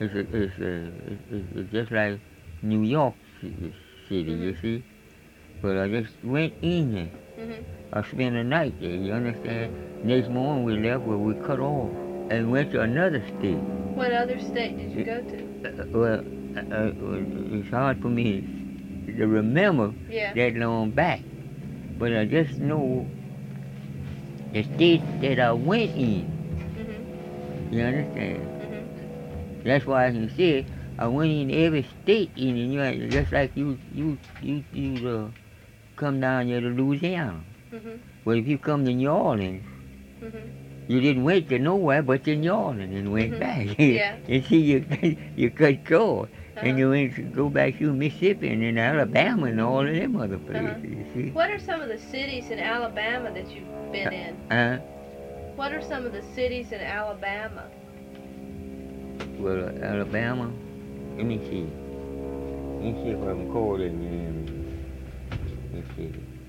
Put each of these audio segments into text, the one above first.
it's just like New York City, you see. But I just went in there. Mhm. I spent a night there, you understand? Next morning we left where we cut off and went to another state. What other state did you go to? Well, it's hard for me to remember Yeah. that long back. But I just know the states that I went in. Mhm. You understand? Mhm. That's why I can say I went in every state in it. You know, just like you come down here to Louisiana. Mhm. But if you come to New Orleans, Mhm. you didn't went to nowhere but to New Orleans and went Mhm. back. Yeah. You see, you cut short. And Uh-huh. you went to go back through Mississippi and then Alabama and all of them other Uh-huh. places, you see. What are some of the cities in Alabama that you've been in? Uh, What are some of the cities in Alabama? well, Alabama, let me see. Let me see if I can call it name. Let's see.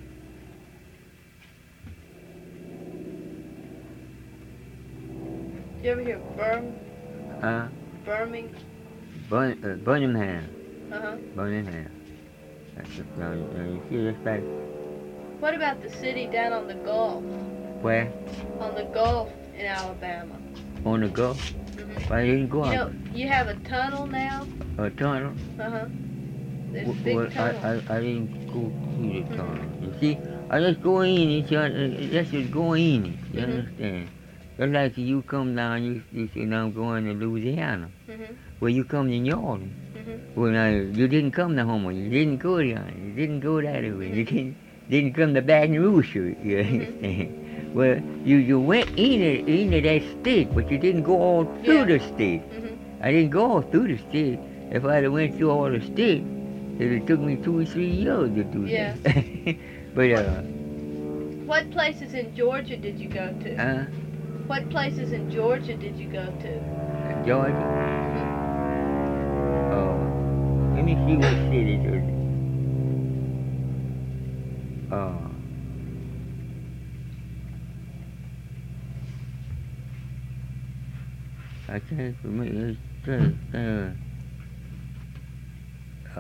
Do you ever hear Uh, Birmingham? Birmingham. Uh-huh. Birmingham. Now, you see this place? What about the city down on the Gulf? Where? On the Gulf in Alabama. On the Gulf? Mhm. Why didn't go You out? know, you have a tunnel now. A tunnel? Uh-huh. There's a big Well, tunnel. I didn't go through the Mhm. tunnel. You see, I just go in it, just go in it. You Mhm. understand? Just like you come down, you say, now I'm going to Louisiana. Mhm. Well, you come to New Orleans. Mhm. Well, now, you didn't come to Homer. You didn't go there. You didn't go that way. You didn't come to Baton Rouge. You understand? Well, you went into that state, but you didn't go all through Yeah. the state. Mhm. I didn't go all through the state. If I'd have went through all the state, it would took me 2 or 3 years to do Yeah. that. But, What places in Georgia did you go to? What places in Georgia did you go to? Georgia, Mhm. let me see what city it is. I can't remember. Uh,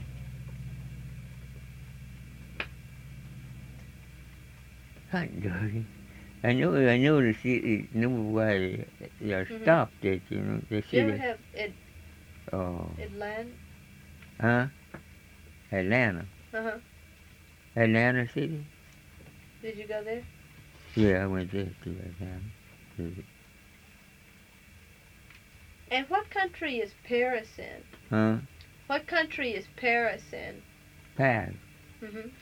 not Georgia. I know the city, know why they stopped it, you know, the Did you ever city. have Uh, Atlanta? huh? Atlanta. Uh-huh. Atlanta City? Did you go there? Yeah, I went there to Atlanta. And what country is Paris in? Huh? What country is Paris in? Paris. Mhm.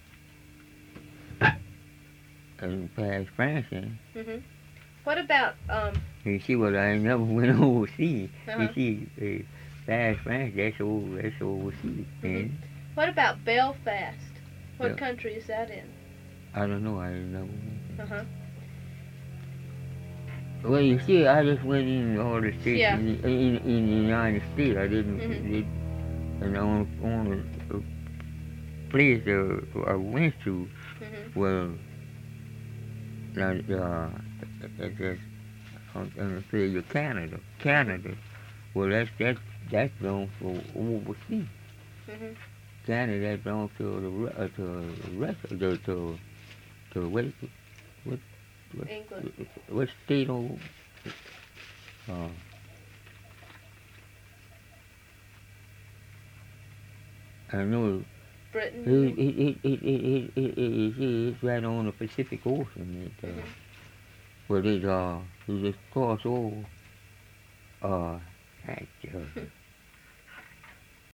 And Paris, France, eh? Mhm. What about You see, well, I never went overseas. Uh-huh. You see, Paris, France, that's overseas. Mhm. Eh? What about Belfast? What Bel- country is that in? I don't know, I never went. Uh-huh. Well, you see, I just went in all the states Yeah. in the United States. I didn't, Mhm. and the only place I went to Mhm. was just on the field of Canada. Canada. Well, that's belongs to overseas. Mhm. Canada belongs to the rest of to what England. what state of uh, I know Britain. it's right on the Pacific Ocean. Mhm. Well, it just cross over. Uh, heck,